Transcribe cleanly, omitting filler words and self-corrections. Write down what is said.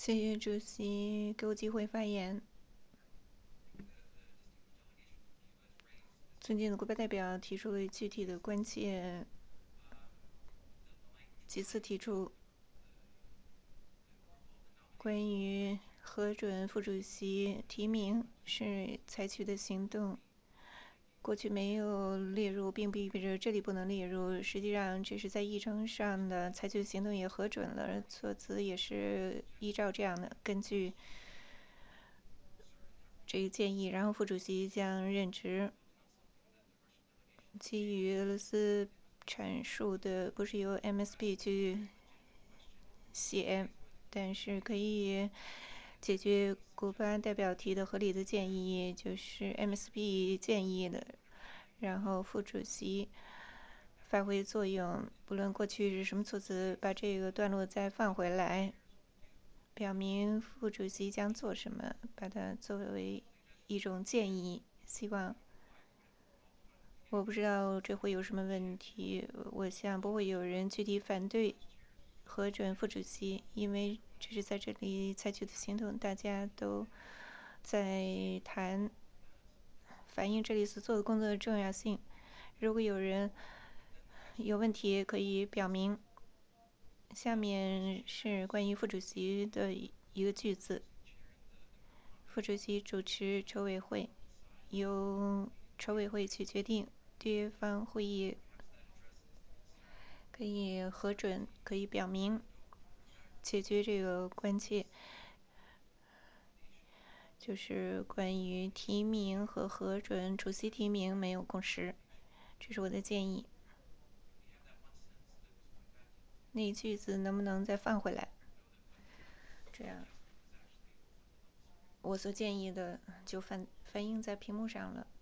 谢谢主席给我机会发言。尊敬的国会代表提出了具体的关切，几次提出关于核准副主席提名是采取的行动。过去没有列入，并不意味着这里不能列入。实际上，这是在议程上的采取行动也核准了，措辞也是依照这样的。根据这个建议，然后副主席将任职。基于俄罗斯阐述的不是由 MSB 去写，但是可以解决古巴代表提的合理的建议，就是 MSB 建议的，然后副主席发挥作用，不论过去是什么措辞，把这个段落再放回来，表明副主席将做什么，把它作为一种建议，希望。我不知道这会有什么问题，我想不会有人具体反对核准副主席，因为这是在这里采取的行动，大家都在谈，反映这里所做的工作的重要性。如果有人有问题，可以表明。下面是关于副主席的一个句子：副主席主持筹委会，由筹委会去决定。对方会议可以核准，可以表明解决这个关切，就是关于提名和核准主席提名没有共识，这是我的建议。那句子能不能再放回来？这样我所建议的就反映在屏幕上了。